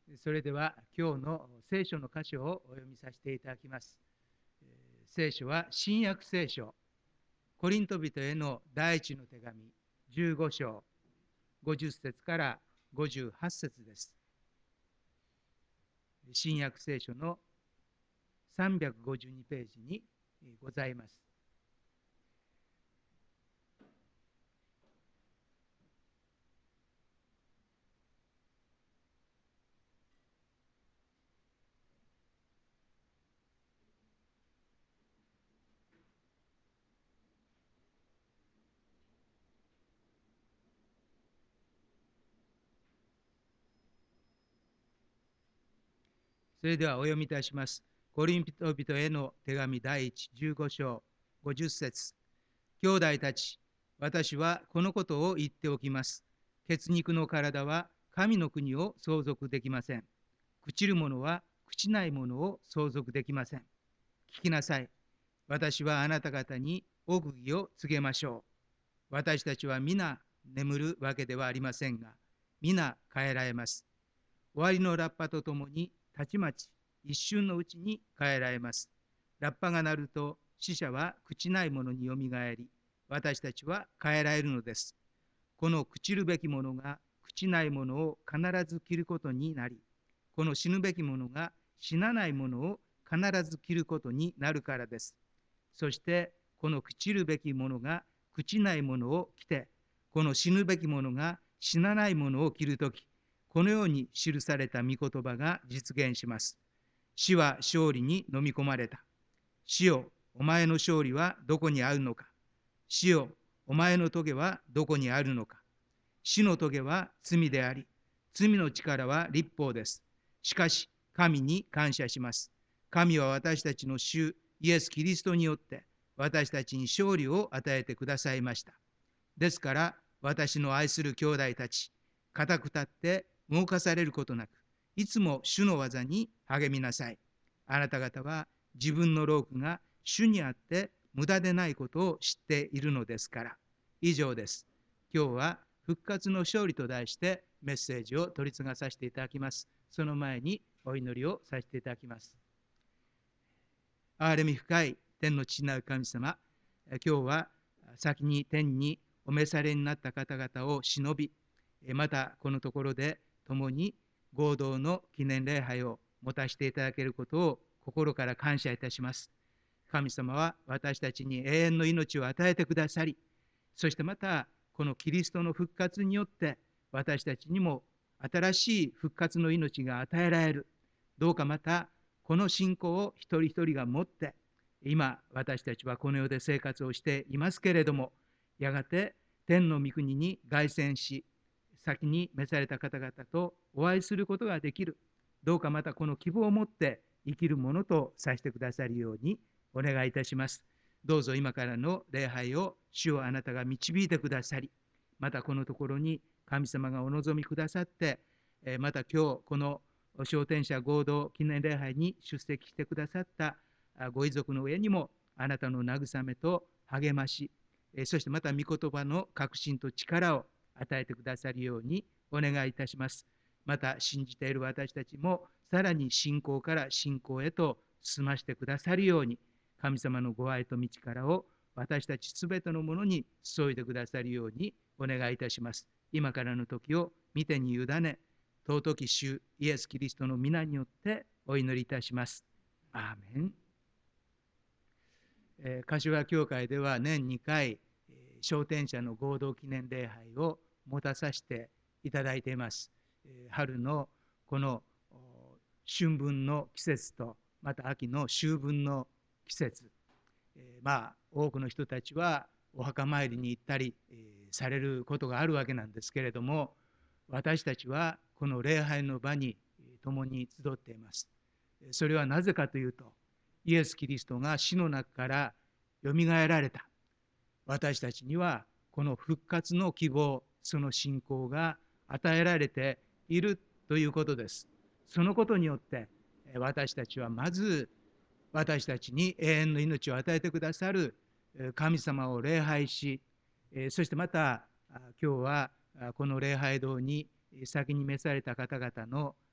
それでは今日の聖書の箇所をお読みさせていただきます。聖書は新約聖書、コリント人への第一の手紙15章50節から58節です。新約聖書の352ページにございます。それではお読みいたします。コリント人への手紙第15章50節。兄弟たち、私はこのことを言っておきます。血肉の体は神の国を相続できません。朽ちるものは朽ちないものを相続できません。聞きなさい。私はあなた方に奥義を告げましょう。私たちは皆眠るわけではありませんが、皆変えられます。終わりのラッパとともに、たちまち一瞬のうちに変えられます。ラッパが鳴ると、死者は朽ちないものによみがえり、私たちは変えられるのです。この朽ちるべきものが朽ちないものを必ず着ることになり、この死ぬべきものが死なないものを必ず着ることになるからです。そしてこの朽ちるべきものが朽ちないものを着て、この死ぬべきものが死なないものを着るとき、このように記された御言葉が実現します。死は勝利に飲み込まれた。死よ、お前の勝利はどこにあるのか。死よ、お前の棘はどこにあるのか。死の棘は罪であり、罪の力は律法です。しかし、神に感謝します。神は私たちの主イエス・キリストによって私たちに勝利を与えてくださいました。ですから、私の愛する兄弟たち、固く立って動かされることなく、いつも主の技に励みなさい。あなた方は自分の労苦が主にあって無駄でないことを知っているのですから。以上です。今日は復活の勝利と題してメッセージを取り次がさせていただきます。その前にお祈りをさせていただきます。憐れみ深い天の父なる神様、今日は先に天にお召されになった方々を忍び、またこのところで共に合同の記念礼拝を持たせていただけることを心から感謝いたします。神様は私たちに永遠の命を与えてくださり、そしてまたこのキリストの復活によって私たちにも新しい復活の命が与えられる。どうかまたこの信仰を一人一人が持って、今私たちはこの世で生活をしていますけれども、やがて天の御国に凱旋し、先に召された方々とお会いすることができる。どうかまたこの希望を持って生きるものとさせてくださるようにお願いいたします。どうぞ今からの礼拝を主をあなたが導いてくださり、またこのところに神様がお望みくださって、また今日この昇天者合同記念礼拝に出席してくださったご遺族の上にもあなたの慰めと励まし、そしてまた御言葉の確信と力を与えてくださるようにお願いいたします。また信じている私たちもさらに信仰から信仰へと進ましてくださるように、神様のご愛と道からを私たちすべてのものに注いでくださるようにお願いいたします。今からの時を見てに委ね、尊き主イエス・キリストの皆によってお祈りいたします。アーメン。柏教会では年2回、昇天者の合同記念礼拝を持たさせていただいています。春のこの春分の季節と、また秋の秋分の季節、多くの人たちはお墓参りに行ったり、されることがあるわけなんですけれども、私たちはこの礼拝の場に共に集っています。それはなぜかというと、イエス・キリストが死の中からよみがえられた。私たちにはこの復活の希望、その信仰が与えられているということです。そのことによって私たちはまず私たちに永遠の命を与えてくださる神様を礼拝し、そしてまた今日はこの礼拝堂に先に召された方々の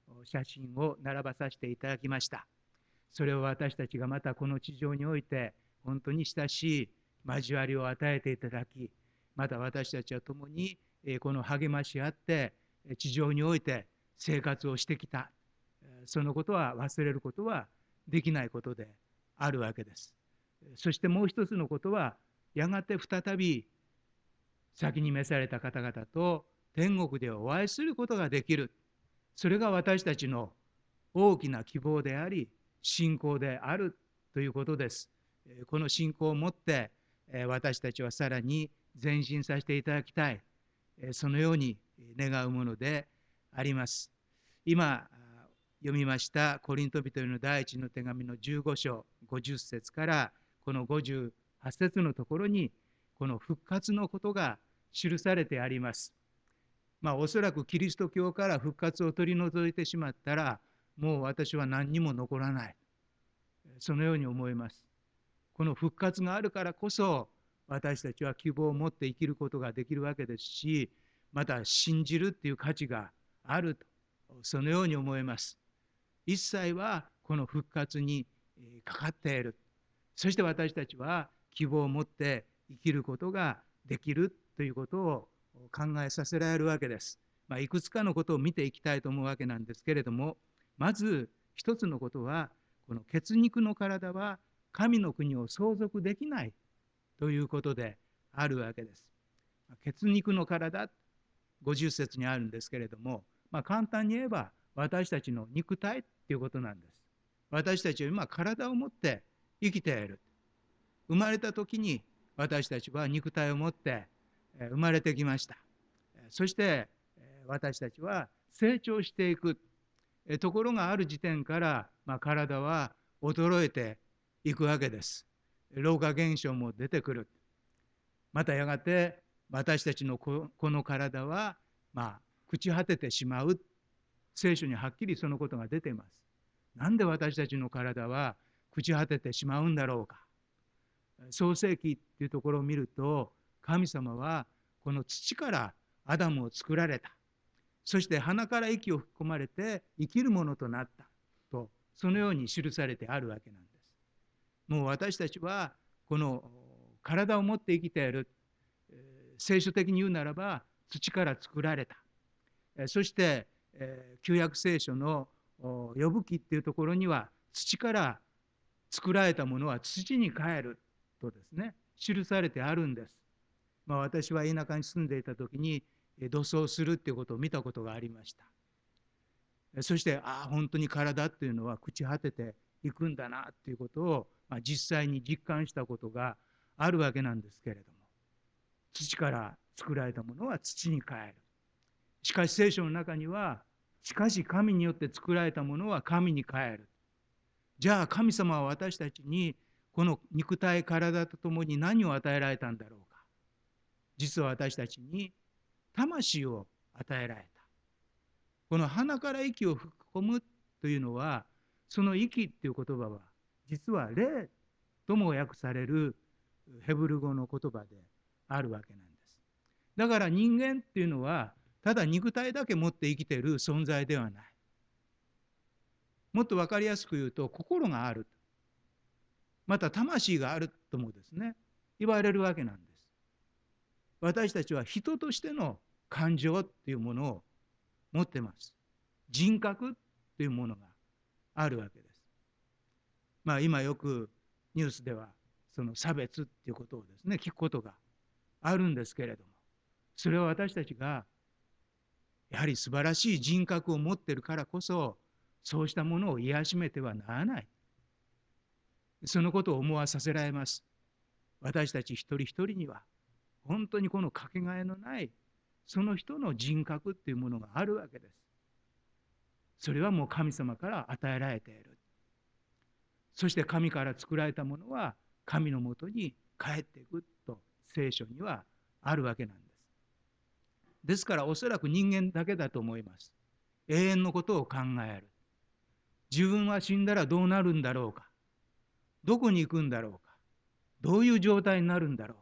写真を並ばさせていただきました。それを私たちがまたこの地上において本当に親しい交わりを与えていただき、また私たちは共にこの励まし合って地上において生活をしてきた。そのことは忘れることはできないことであるわけです。そしてもう一つのことは、やがて再び先に召された方々と天国でお会いすることができる。それが私たちの大きな希望であり、信仰であるということです。この信仰を持って私たちはさらに前進させていただきたい。そのように願うものであります。今読みましたコリント人への第一の手紙の15章50節からこの58節のところにこの復活のことが記されてあります。おそらくキリスト教から復活を取り除いてしまったらもう私は何にも残らない。そのように思います。この復活があるからこそ私たちは希望を持って生きることができるわけですし、また信じるっていう価値があると、そのように思います。一切はこの復活にかかっている。そして私たちは希望を持って生きることができるということを考えさせられるわけです。いくつかのことを見ていきたいと思うわけなんですけれども、まず一つのことは、この血肉の体は神の国を相続できないということであるわけです。血肉の体、50節にあるんですけれども、簡単に言えば私たちの肉体ということなんです。私たちは今体を持って生きている。生まれた時に私たちは肉体を持って生まれてきました。そして私たちは成長していく。ところがある時点から体は衰えていくわけです。老化現象も出てくる。またやがて私たちのこの体は朽ち果ててしまう。聖書にはっきりそのことが出ています。なんで私たちの体は朽ち果ててしまうんだろうか。創世記っていうところを見ると、神様はこの土からアダムを作られた。そして鼻から息を吹き込まれて生きるものとなったと、そのように記されてあるわけなんです。もう私たちはこの体を持って生きている。聖書的に言うならば土から作られた。そして旧約聖書の呼ぶ記っていうところには、土から作られたものは土に帰るとですね、記されてあるんです。私は田舎に住んでいた時に土葬するっていうことを見たことがありました。そして本当に体っていうのは朽ち果てていくんだなっていうことを、実際に実感したことがあるわけなんですけれども、土から作られたものは土に帰る。しかし聖書の中には、しかし神によって作られたものは神に帰る。じゃあ神様は私たちにこの肉体体とともに何を与えられたんだろうか。実は私たちに魂を与えられた。この鼻から息を吹き込むというのは、その息っていう言葉は実は霊とも訳されるヘブル語の言葉であるわけなんです。だから人間っていうのはただ肉体だけ持って生きている存在ではない。もっと分かりやすく言うと、心がある、また魂があるともですね、言われるわけなんです。私たちは人としての感情っていうものを持ってます。人格っていうものがあるわけです。今よくニュースではその差別っていうことをですね、聞くことがあるんですけれども、それは私たちがやはり素晴らしい人格を持っているからこそ、そうしたものを癒しめてはならない。そのことを思わさせられます。私たち一人一人には本当にこのかけがえのないその人の人格っていうものがあるわけです。それはもう神様から与えられている。そして神から作られたものは神のもとに帰っていくと聖書にはあるわけなんです。ですからおそらく人間だけだと思います。永遠のことを考える。自分は死んだらどうなるんだろうか。どこに行くんだろうか。どういう状態になるんだろ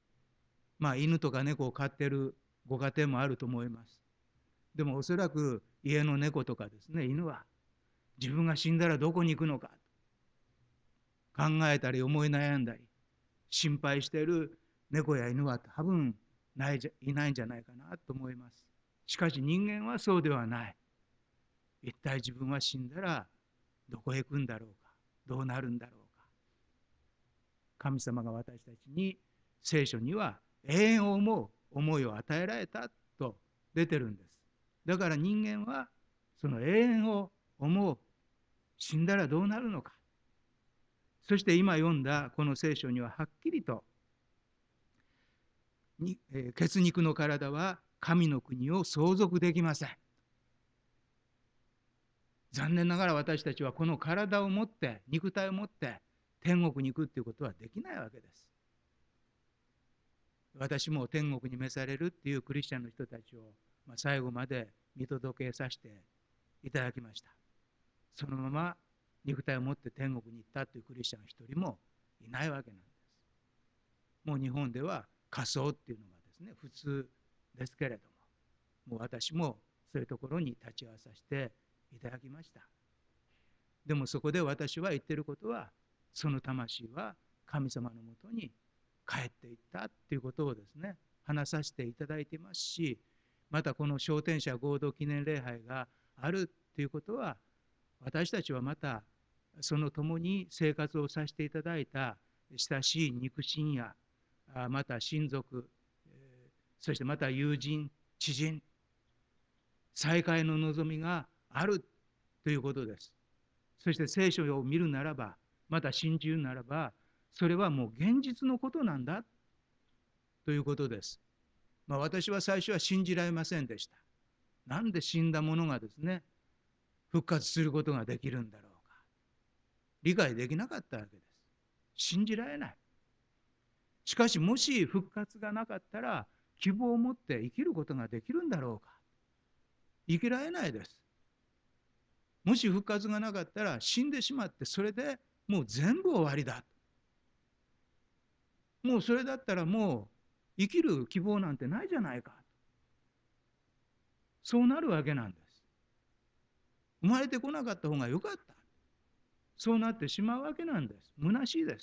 うか。犬とか猫を飼っているご家庭もあると思います。でもおそらく家の猫とかですね、犬は自分が死んだらどこに行くのか考えたり思い悩んだり心配している猫や犬は多分いないんじゃないかなと思います。しかし人間はそうではない。一体自分は死んだらどこへ行くんだろうか、どうなるんだろうか。神様が私たちに聖書には永遠を思う思いを与えられたと出てるんです。だから人間はその永遠を思う、死んだらどうなるのか。そして今読んだこの聖書にははっきりと血肉の体は神の国を相続できません。残念ながら私たちはこの体を持って肉体を持って天国に行くっていうことはできないわけです。私も天国に召されるっていうクリスチャンの人たちを最後まで見届けさせていただきました。そのまま肉体を持って天国に行ったというクリスチャンが一人もいないわけなんです。もう日本では火葬っていうのがですね普通ですけれども、もう私もそういうところに立ち会わさせていただきました。でもそこで私は言ってることは、その魂は神様のもとに帰っていったっていうことをですね話させていただいていますし、またこの昇天者合同記念礼拝があるっていうことは、私たちはまたその共に生活をさせていただいた親しい肉親やまた親族、そしてまた友人知人、再会の望みがあるということです。そして聖書を見るならば、また信じるならば、それはもう現実のことなんだということです。私は最初は信じられませんでした。なんで死んだ者がですね復活することができるんだろうか、理解できなかったわけです。信じられない。しかしもし復活がなかったら希望を持って生きることができるんだろうか、生きられないです。もし復活がなかったら死んでしまってそれでもう全部終わりだ、もうそれだったらもう生きる希望なんてないじゃないか、そうなるわけなんです。生まれてこなかった方がよかった、そうなってしまうわけなんです。虚しいです。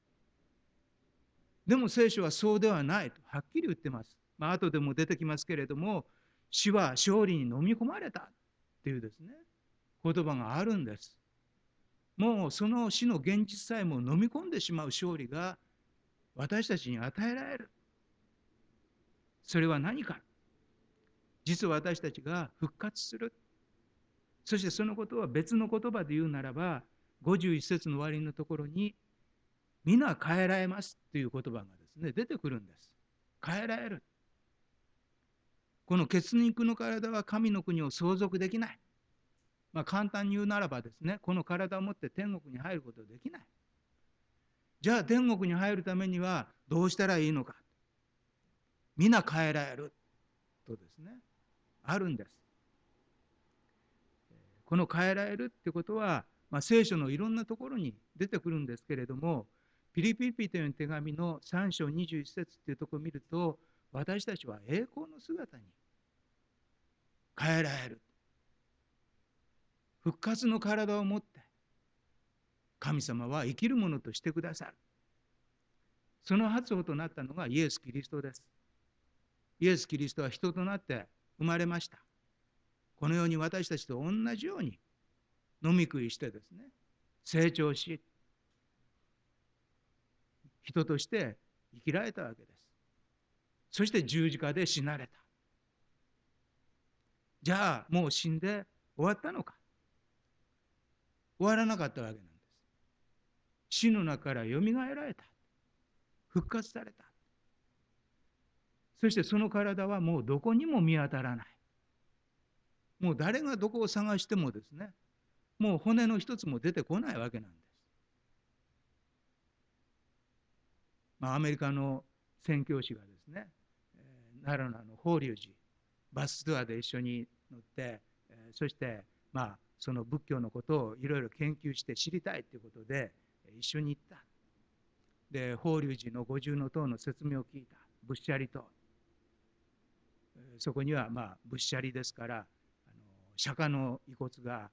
でも聖書はそうではないとはっきり言ってます。後でも出てきますけれども、死は勝利に飲み込まれたっていうですね言葉があるんです。もうその死の現実さえも飲み込んでしまう勝利が私たちに与えられる。それは何か。実は私たちが復活する。そしてそのことは別の言葉で言うならば、51節の終わりのところに、皆変えられますという言葉がですね、出てくるんです。変えられる。この血肉の体は神の国を相続できない。簡単に言うならばですね、この体を持って天国に入ることはできない。じゃあ天国に入るためにはどうしたらいいのか。皆変えられるとですね、あるんです。この変えられるってことは、聖書のいろんなところに出てくるんですけれども、ピリピリという手紙の3章21節っていうところを見ると、私たちは栄光の姿に変えられる。復活の体を持って神様は生きるものとしてくださる。その発音となったのがイエス・キリストです。イエス・キリストは人となって生まれました。このように私たちと同じように飲み食いしてですね、成長し、人として生きられたわけです。そして十字架で死なれた。じゃあもう死んで終わったのか。終わらなかったわけなんです。死の中からよみがえられた。復活された。そしてその体はもうどこにも見当たらない。もう誰がどこを探してもですね、もう骨の一つも出てこないわけなんです。アメリカの宣教師がですね、奈良の法隆寺、バスツアーで一緒に乗って、そしてその仏教のことをいろいろ研究して知りたいということで一緒に行った。で、法隆寺の五重塔の説明を聞いた。仏舎利と。そこには仏舎利ですから釈迦の遺骨が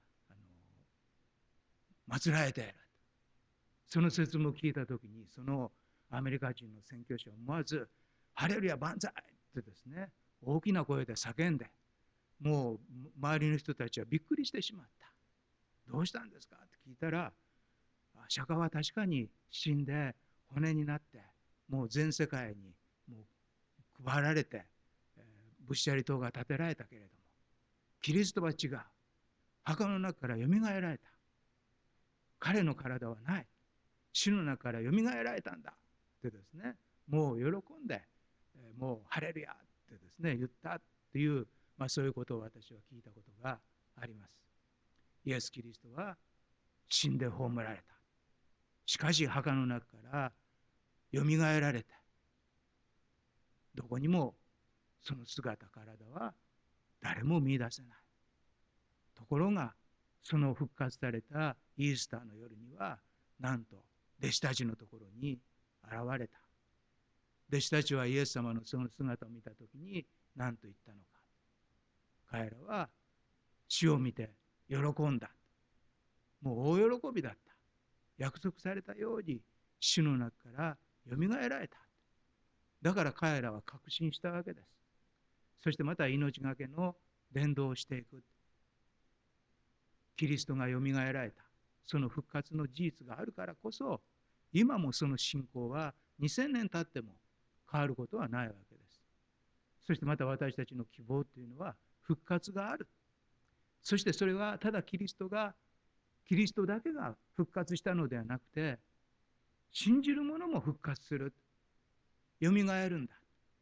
祀られている。その説も聞いたときに、そのアメリカ人の宣教師は思わず、ハレルヤ万歳ってですね、大きな声で叫んで、もう周りの人たちはびっくりしてしまった。どうしたんですかって聞いたら、釈迦は確かに死んで骨になって、もう全世界にもう配られて、仏舎利塔が建てられたけれども、キリストは違う。墓の中からよみがえられた。彼の体はない。死の中からよみがえられたんだってですね、もう喜んで、もうハレルヤってですね、言ったっていう、そういうことを私は聞いたことがあります。イエス・キリストは死んで葬られた。しかし墓の中からよみがえられて、どこにもその姿、体は誰も見出せない。ところが、その復活されたイースターの夜には、なんと弟子たちのところに現れた。弟子たちはイエス様のその姿を見たときに何と言ったのか。彼らは死を見て喜んだ。もう大喜びだった。約束されたように死の中からよみがえられた。だから彼らは確信したわけです。そしてまた命がけの伝道をしていく。キリストがよみがえられた。その復活の事実があるからこそ、今もその信仰は2000年経っても変わることはないわけです。そしてまた私たちの希望というのは復活がある。そしてそれはただキリストだけが復活したのではなくて、信じる者も復活する。よみがえるんだ。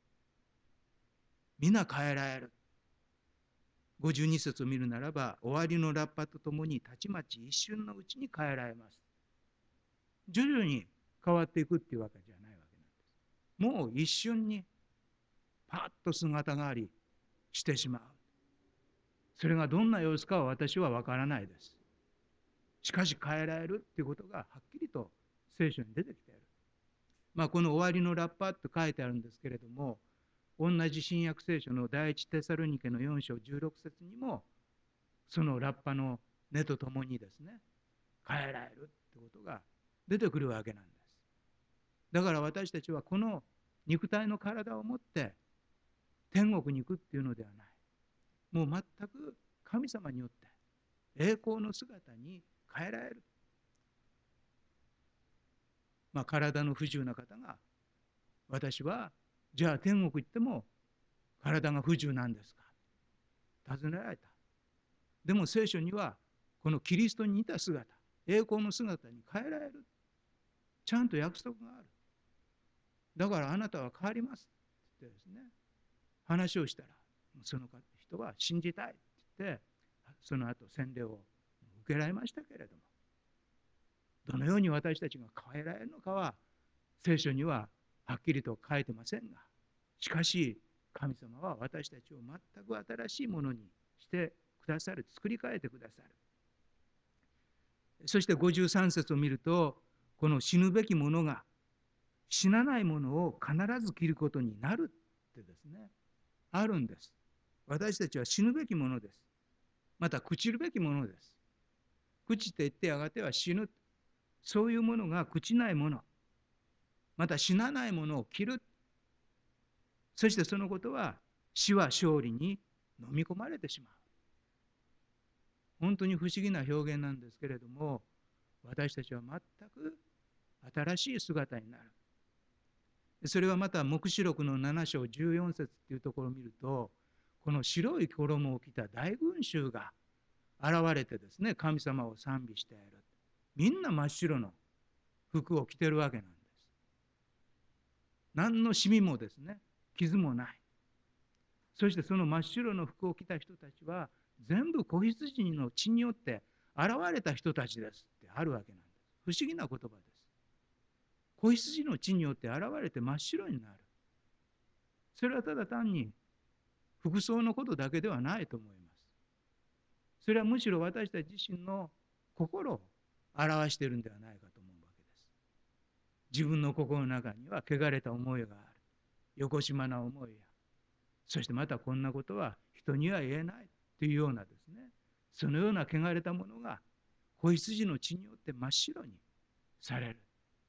皆変えられる。52節を見るならば、終わりのラッパとともにたちまち一瞬のうちに変えられます。徐々に変わっていくっていうわけじゃないわけなんです。もう一瞬にパッと姿変わりしてしまう。それがどんな様子かは私は分からないです。しかし変えられるっていうことがはっきりと聖書に出てきている。この終わりのラッパと書いてあるんですけれども、同じ新約聖書の第一テサロニケの4章16節にも、そのラッパの根とともにですね、変えられるってことが出てくるわけなんです。だから私たちはこの肉体の体を持って天国に行くっていうのではない。もう全く神様によって栄光の姿に変えられる。体の不自由な方が、私はじゃあ天国行っても体が不自由なんですか、尋ねられた。でも聖書にはこのキリストに似た姿、栄光の姿に変えられる、ちゃんと約束がある。だからあなたは変わりますってですね、話をしたら、その人は信じたいって言って、その後洗礼を受けられましたけれども、どのように私たちが変えられるのかは聖書にははっきりと書いてませんが、しかし神様は私たちを全く新しいものにしてくださる、作り変えてくださる。そして53節を見ると、この死ぬべきものが死なないものを必ず着ることになるってですね、あるんです。私たちは死ぬべきものです。また朽ちるべきものです。朽ちていってやがては死ぬ。そういうものが朽ちないもの、また死なないものを着る。そしてそのことは死は勝利に飲み込まれてしまう。本当に不思議な表現なんですけれども、私たちは全く新しい姿になる。それはまた黙示録の7章14節っていうところを見ると、この白い衣を着た大群衆が現れてですね、神様を賛美している。みんな真っ白の服を着てるわけなんです。何のシミもですね、傷もない。そしてその真っ白の服を着た人たちは全部子羊の血によって現れた人たちですってあるわけなんです。不思議な言葉です。子羊の血によって現れて真っ白になる。それはただ単に服装のことだけではないと思います。それはむしろ私たち自身の心を表しているんではないかと思うわけです。自分の心の中には汚れた思いがある。よこしまな思いや、そしてまたこんなことは人には言えないというようなですね、 そのような汚れたものが子羊の血によって真っ白にされる。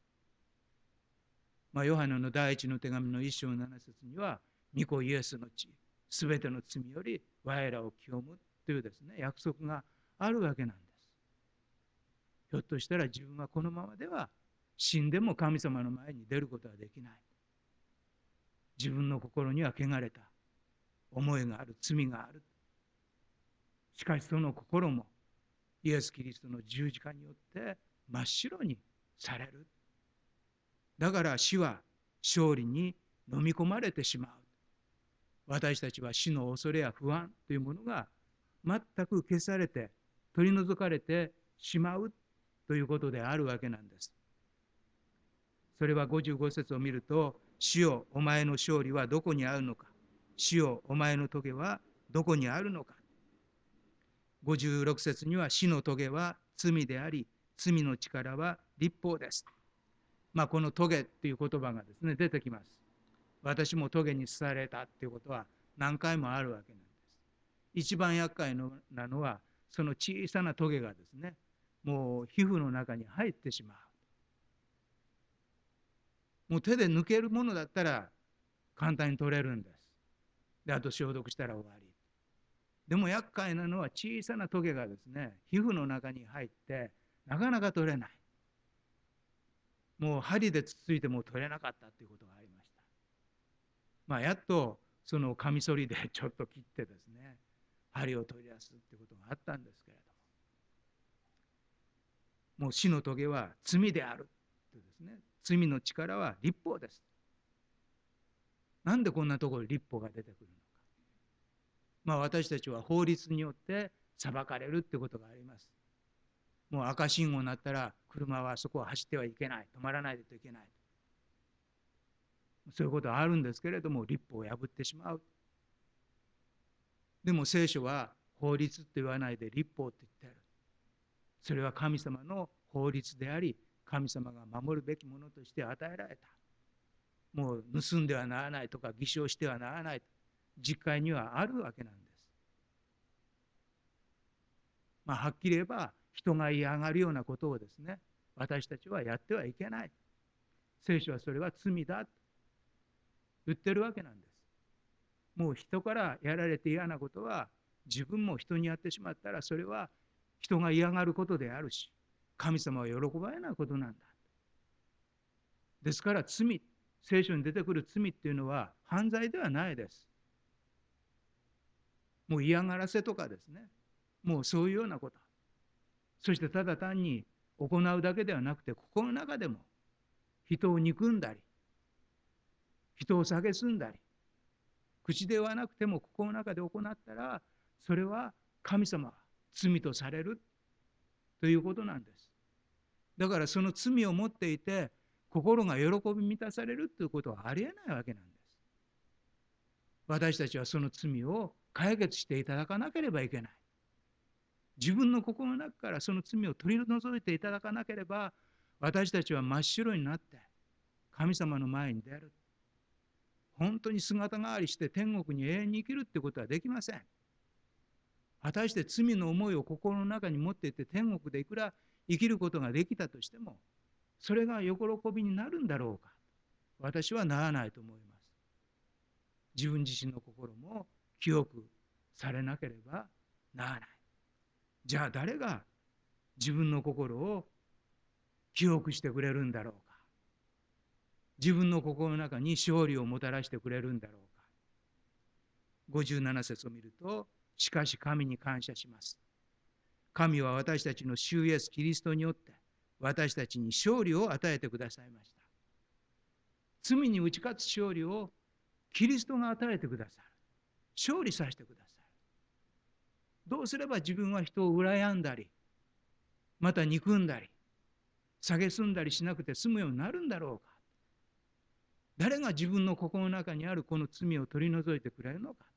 ヨハネの第一の手紙の一章7節には、御子イエスの血、すべての罪より我らを清むというですね、約束があるわけなんです。ひょっとしたら自分はこのままでは死んでも神様の前に出ることはできない。自分の心には汚れた思いがある、罪がある。しかしその心もイエス・キリストの十字架によって真っ白にされる。だから死は勝利に飲み込まれてしまう。私たちは死の恐れや不安というものが全く消されて取り除かれてしまうということであるわけなんです。それは55節を見ると、主よお前の勝利はどこにあるのか、主よお前の棘はどこにあるのか。56節には、死の棘は罪であり、罪の力は律法です。この棘という言葉がですね、出てきます。私も棘に刺されたということは何回もあるわけなんです。一番厄介なのは、その小さな棘がですね、もう皮膚の中に入ってしまう。もう手で抜けるものだったら簡単に取れるんです。で、あと消毒したら終わり。でも厄介なのは小さな棘がですね、皮膚の中に入ってなかなか取れない。もう針でつついても取れなかったということがありました。やっとそのカミソリでちょっと切ってですね、針を取り出すということがあったんですけれども、もう死の棘は罪であるとですね、罪の力は律法です。なんでこんなところに律法が出てくるのか。私たちは法律によって裁かれるってことがあります。もう赤信号になったら車はそこを走ってはいけない、止まらないといけない。そういうことはあるんですけれども、律法を破ってしまう。でも聖書は法律って言わないで律法って言っている。それは神様の法律であり、神様が守るべきものとして与えられた。もう盗んではならないとか偽証してはならないと実会にはあるわけなんです。はっきり言えば人が嫌がるようなことをですね、私たちはやってはいけない。聖書はそれは罪だと言ってるわけなんです。もう人からやられて嫌なことは自分も人にやってしまったらそれは人が嫌がることであるし、神様は喜ばれないことなんだ。ですから罪、聖書に出てくる罪っていうのは犯罪ではないです。もう嫌がらせとかですね、もうそういうようなこと。そしてただ単に行うだけではなくて、心の中でも人を憎んだり、人を蔑んだり、口ではなくても心の中で行ったら、それは神様は罪とされるということなんです。だからその罪を持っていて、心が喜び満たされるということはありえないわけなんです。私たちはその罪を解決していただかなければいけない。自分の心の中からその罪を取り除いていただかなければ、私たちは真っ白になって神様の前に出る。本当に姿変わりして天国に永遠に生きるってことはできません。果たして罪の思いを心の中に持っていて天国でいくら生きることができたとしても、それが喜びになるんだろうか。私はならないと思います。自分自身の心も清くされなければならない。じゃあ誰が自分の心を清くしてくれるんだろうか。自分の心の中に勝利をもたらしてくれるんだろうか。57節を見ると、しかし神に感謝します。神は私たちの主イエスキリストによって私たちに勝利を与えてくださいました。罪に打ち勝つ勝利をキリストが与えてくださる。勝利させてくださる。どうすれば自分は人を羨んだり、また憎んだり、蔑んだりしなくて済むようになるんだろうか。誰が自分の心の中にあるこの罪を取り除いてくれるのか。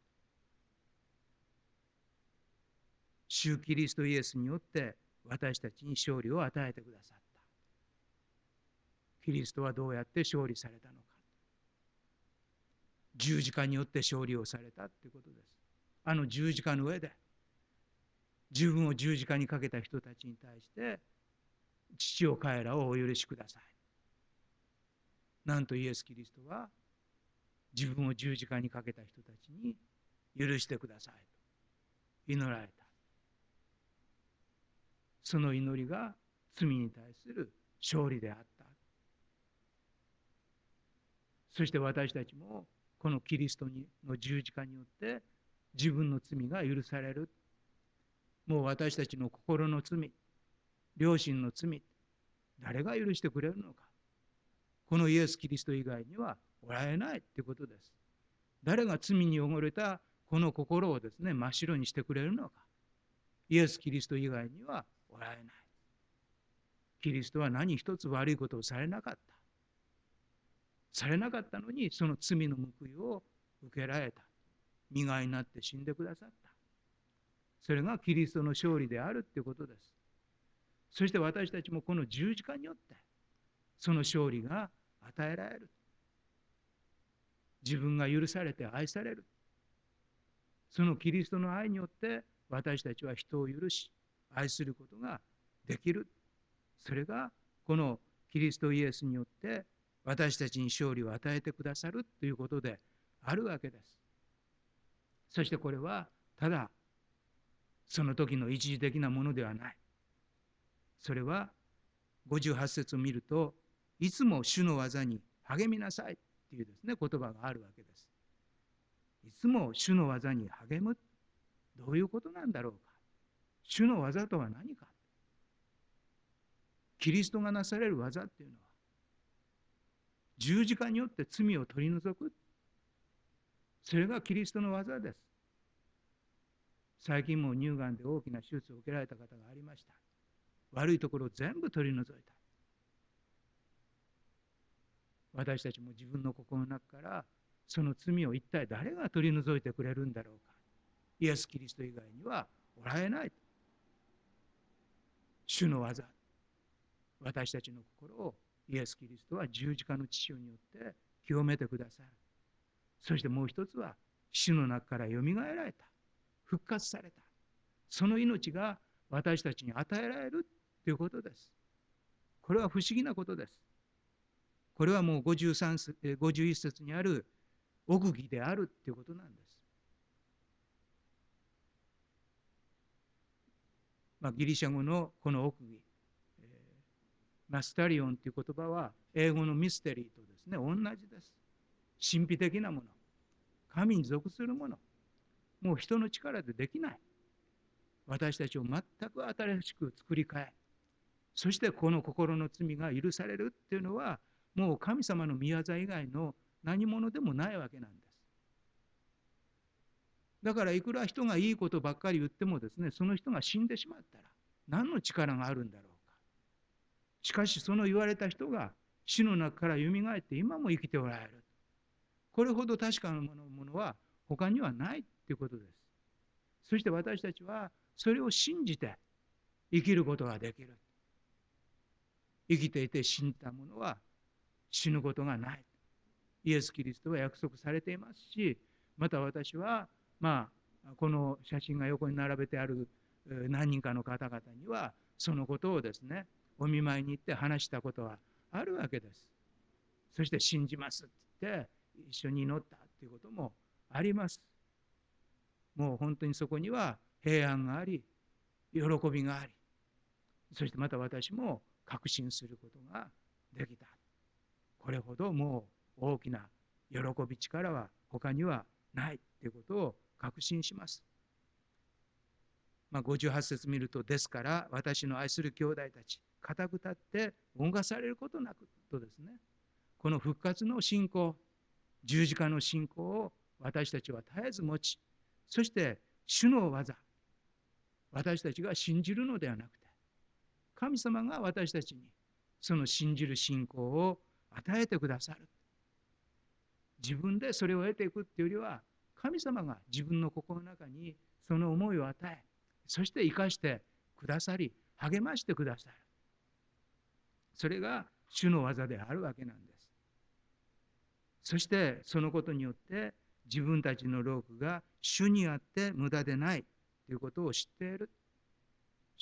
主キリストイエスによって私たちに勝利を与えてくださった。キリストはどうやって勝利されたのか。十字架によって勝利をされたということです。あの十字架の上で自分を十字架にかけた人たちに対して、父よ彼らをお許しください。なんとイエス・キリストは自分を十字架にかけた人たちに許してくださいと祈られた。その祈りが罪に対する勝利であった。そして私たちもこのキリストの十字架によって自分の罪が許される。もう私たちの心の罪、良心の罪、誰が許してくれるのか。このイエス・キリスト以外にはおられないということです。誰が罪に汚れたこの心をですね、真っ白にしてくれるのか。イエス・キリスト以外にはおられない。キリストは何一つ悪いことをされなかった。されなかったのに、その罪の報いを受けられた。身代になって死んでくださった。それがキリストの勝利であるということです。そして私たちもこの十字架によって、その勝利が与えられる。自分が許されて愛される。そのキリストの愛によって私たちは人を許し、愛することができる。それがこのキリストイエスによって私たちに勝利を与えてくださるということであるわけです。そしてこれはただその時の一時的なものではない。それは58節を見ると、いつも主の技に励みなさいっていうですね、言葉があるわけです。いつも主の技に励む。どういうことなんだろうか。主の技とは何か。キリストがなされる技っていうのは、十字架によって罪を取り除く。それがキリストの技です。最近も乳がんで大きな手術を受けられた方がありました。悪いところを全部取り除いた。私たちも自分の心の中からその罪を一体誰が取り除いてくれるんだろうか。イエス・キリスト以外にはおられない。主の技。私たちの心をイエス・キリストは十字架の血潮によって清めてくださる。そしてもう一つは死の中からよみがえられた。復活された。その命が私たちに与えられるということです。これは不思議なことです。これはもう51節にある奥義であるということなんです。ギリシャ語のこの奥義、マスタリオンという言葉は英語のミステリーとですね、同じです。神秘的なもの、神に属するもの、もう人の力でできない。私たちを全く新しく作り変え、そしてこの心の罪が許されるっていうのは、もう神様の御業以外の何者でもないわけなんです。だからいくら人がいいことばっかり言ってもですね、その人が死んでしまったら何の力があるんだろうか。しかしその言われた人が死の中からよみがえって今も生きておられる。これほど確かなものは他にはないということです。そして私たちはそれを信じて生きることができる。生きていて死んだ者は死ぬことがない。イエス・キリストは約束されていますし、また私は、この写真が横に並べてある何人かの方々には、そのことをですね、お見舞いに行って話したことはあるわけです。そして信じますって言って、一緒に祈ったということもあります。もう本当にそこには平安があり、喜びがあり、そしてまた私も確信することができた。これほどもう大きな喜び力は他にはないということを確信します。58節見ると、ですから私の愛する兄弟たち、固く立って恩がされることなくとですね、この復活の信仰、十字架の信仰を私たちは絶えず持ち、そして主の技、私たちが信じるのではなくて、神様が私たちにその信じる信仰を与えてくださる。自分でそれを得ていくっていうよりは、神様が自分の心の中にその思いを与え、そして生かしてくださり、励ましてくださる。それが主の技であるわけなんです。そしてそのことによって自分たちの労苦が主にあって無駄でないということを知っている。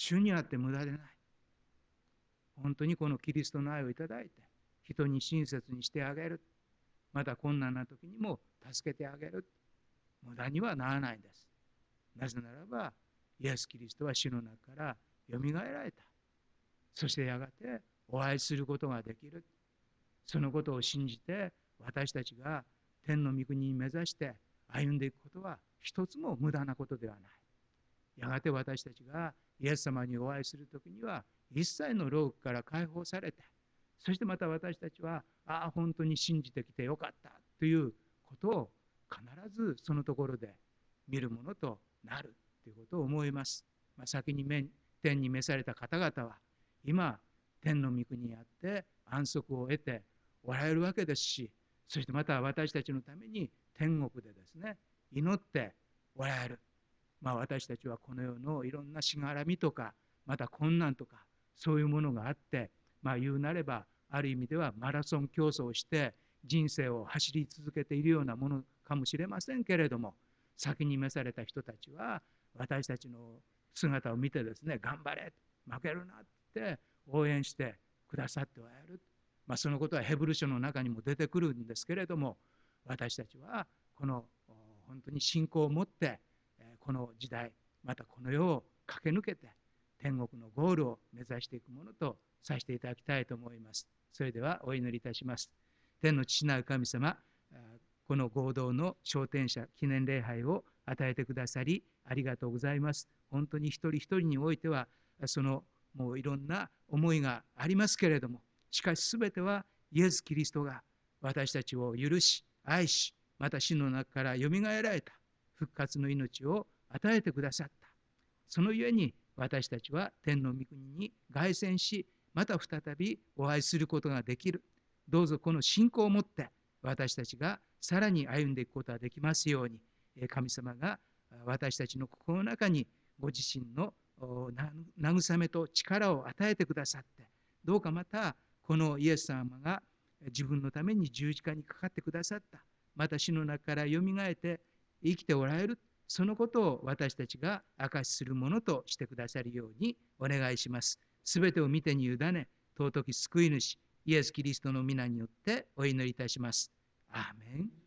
主にあって無駄でない。本当にこのキリストの愛をいただいて、人に親切にしてあげる。また困難な時にも助けてあげる。無駄にはならないんです。なぜならば、イエス・キリストは死の中からよみがえられた。そしてやがてお会いすることができる。そのことを信じて、私たちが天の御国に目指して歩んでいくことは一つも無駄なことではない。やがて私たちがイエス様にお会いするときには、一切の労苦から解放されて、そしてまた私たちは、ああ、本当に信じてきてよかったということを必ずそのところで見るものとなるということを思います。先に天に召された方々は、今、天の御国にあって安息を得ておられるわけですし、そしてまた私たちのために天国でですね、祈っておられる。私たちはこの世のいろんなしがらみとか、また困難とか、そういうものがあって、言うなれば、ある意味ではマラソン競争をして人生を走り続けているようなものかもしれませんけれども、先に召された人たちは、私たちの姿を見てですね、頑張れ、負けるなって応援してくださっておられる。そのことはヘブル書の中にも出てくるんですけれども、私たちはこの本当に信仰を持ってこの時代、またこの世を駆け抜けて天国のゴールを目指していくものとさせていただきたいと思います。それではお祈りいたします。天の父なる神様、この合同の昇天者記念礼拝を与えてくださりありがとうございます。本当に一人一人においてはそのもういろんな思いがありますけれども、しかしすべてはイエス・キリストが私たちを許し愛し、また死の中からよみがえられた復活の命を与えてくださった。そのゆえに私たちは天の御国に凱旋し、また再びお会いすることができる。どうぞこの信仰を持って私たちがさらに歩んでいくことができますように、神様が私たちの心の中にご自身の慰めと力を与えてくださって、どうかまたこのイエス様が自分のために十字架にかかってくださった、また死の中からよみがえって生きておられる、そのことを私たちが証しするものとしてくださるようにお願いします。すべてを御手に委ね、尊き救い主イエス・キリストの皆によってお祈りいたします。アーメン。